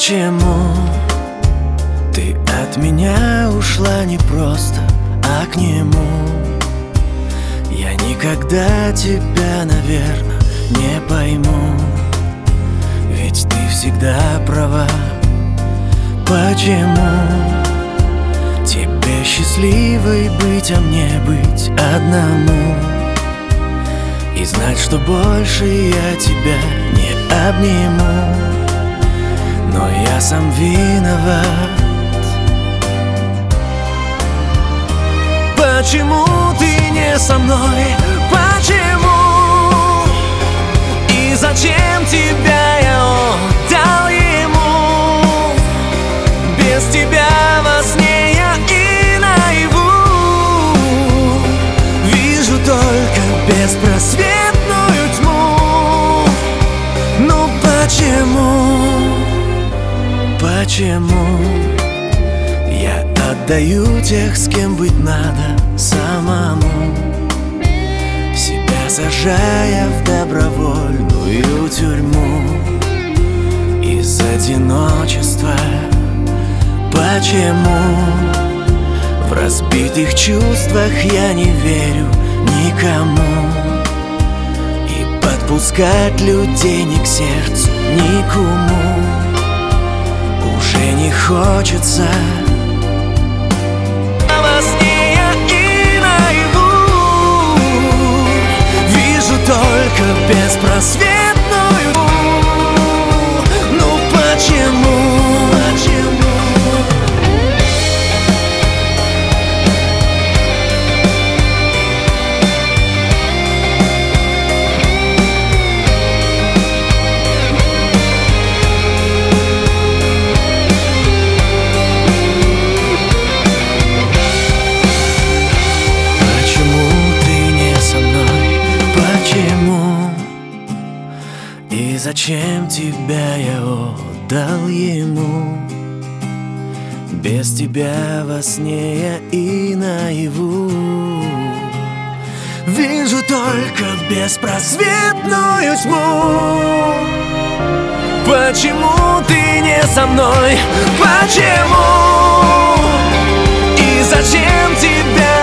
Почему ты от меня ушла не просто, а к нему? Я никогда тебя, наверное, не пойму, ведь ты всегда права. Почему тебе счастливой быть, а мне быть одному? И знать, что больше я тебя не обниму. Но я сам виноват. Почему ты не со мной? Почему? И зачем тебя я отдал ему? Без тебя во сне я и наяву вижу только беспросветную тьму. Ну почему? Почему я отдаю тех, с кем быть надо самому, себя сажая в добровольную тюрьму из одиночества? Почему в разбитых чувствах я не верю никому, и подпускать людей ни к сердцу, ни к уму уже не хочется? А во сне я и наяву вижу только беспросветную. Ну почему? И зачем тебя я отдал ему? Без тебя во сне я и наяву вижу только беспросветную тьму. Почему ты не со мной? Почему? И зачем тебя